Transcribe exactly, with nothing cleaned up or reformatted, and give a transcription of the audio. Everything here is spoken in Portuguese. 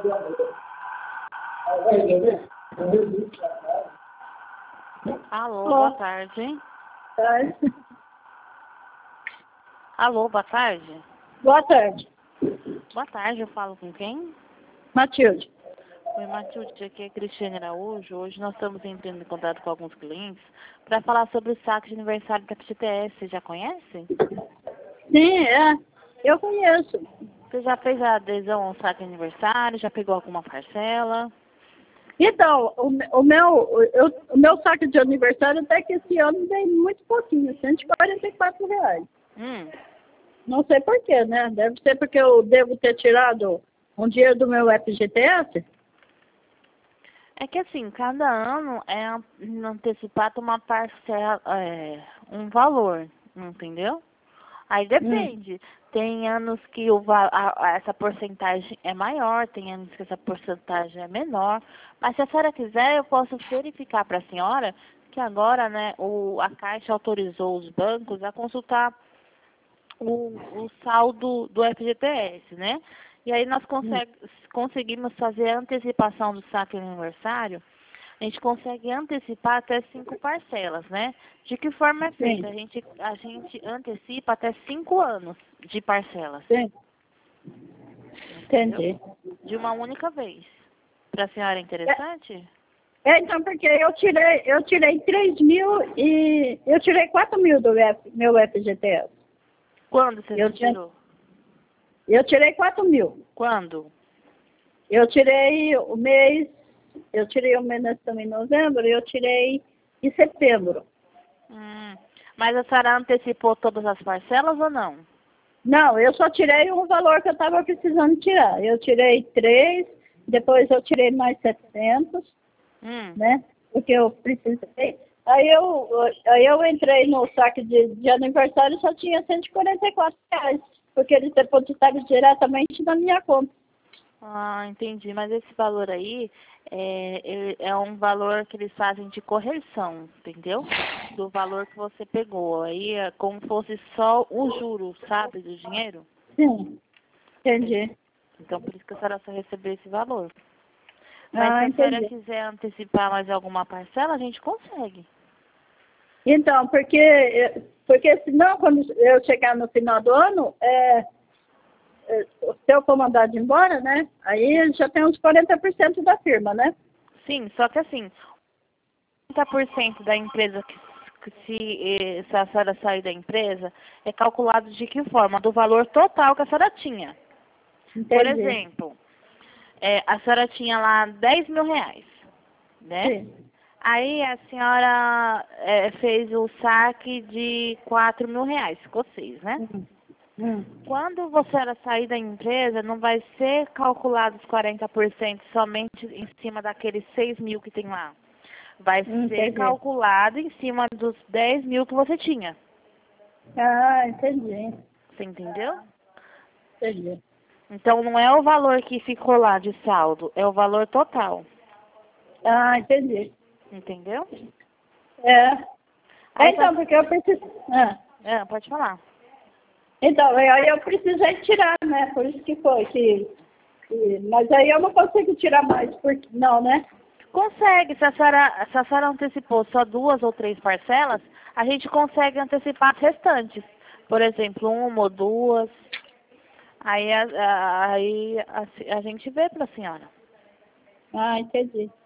Alô, boa tarde. Tarde. Alô, boa tarde. Boa tarde. Boa tarde, eu falo com quem? Matilde. Oi, Matilde, aqui é Cristiane Araújo. Hoje nós estamos entrando em contato com alguns clientes para falar sobre o saque de aniversário da F G T S. Você já conhece? Sim, é. Eu conheço. Você já fez a adesão ao saque de aniversário? Já pegou alguma parcela? Então, o, me- o, meu, eu, o meu saque de aniversário até que esse ano veio muito pouquinho, cento e quarenta e quatro reais. Hum. Não sei por quê, né? Deve ser porque eu devo ter tirado um dinheiro do meu F G T S. É que assim, cada ano é an- antecipado uma parcela, é, um valor, entendeu? Aí Hum. depende. Tem anos que o, va- a- a- essa porcentagem é maior, tem anos que essa porcentagem é menor. Mas se a senhora quiser, eu posso verificar para a senhora que agora, né, o, a Caixa autorizou os bancos a consultar o, o saldo do F G T S, né? E aí nós Hum. consegue, conseguimos fazer a antecipação do saque de aniversário. A gente consegue antecipar até cinco parcelas, né? De que forma é feita? Sim, A gente, a gente antecipa até cinco anos de parcelas, sim. entendeu? Entendi. De uma única vez. Para a senhora é É, interessante? é, então, porque eu tirei, eu tirei três mil e eu tirei quatro mil do F- meu F G T S. Quando você Eu, tinha, tirou? eu tirei quatro mil. Quando? Eu tirei o mês, eu tirei o mês nós estamos em novembro, eu tirei em setembro. Hum, mas a senhora antecipou todas as parcelas ou não? Não, eu só tirei o valor que eu estava precisando tirar. Eu tirei três, depois eu tirei mais setecentos, Hum. né? Porque eu precisei. Aí eu, aí eu entrei no saque de, de aniversário e só tinha cento e quarenta e quatro reais, porque eles depositaram diretamente na minha conta. Ah, entendi. Mas esse valor aí é, é é um valor que eles fazem de correção, entendeu? Do valor que você pegou. Aí é como se fosse só o juro, sabe, do dinheiro. Sim, entendi. Então, por isso que a senhora só recebeu esse valor. Mas se Ah, a senhora entendi. quiser antecipar mais alguma parcela, a gente consegue. Então, porque, porque senão, quando eu chegar no final do ano, é, é, se eu for mandado embora, né? Aí já tem uns quarenta por cento da firma, né? Sim, só que assim, trinta por cento da empresa que, que se, eh, se a senhora sair da empresa é calculado de que forma? Do valor total que a senhora tinha. Por Entendi. exemplo, é, a senhora tinha lá dez mil reais, né? Sim. Aí a senhora é, fez o saque de quatro mil reais, ficou seis, né? Hum. Hum. Quando você era sair da empresa, não vai ser calculado os quarenta por cento somente em cima daqueles seis mil que tem lá. Vai Hum, ser entendi. calculado em cima dos dez mil que você tinha. Ah, entendi. Você entendeu? Entendi. Então não é o valor que ficou lá de saldo, é o valor total. Ah, entendi. Entendeu? É. É, Aí então, só... porque eu preciso. Ah. É, pode falar. Então, aí eu precisei tirar, né? Por isso que foi. Que, que, mas aí eu não consigo tirar mais, porque não, né? Consegue, se a senhora, se a senhora antecipou só duas ou três parcelas, a gente consegue antecipar as restantes. Por exemplo, uma ou duas. Aí a, a- aí a, a gente vê para a senhora. Ah, entendi.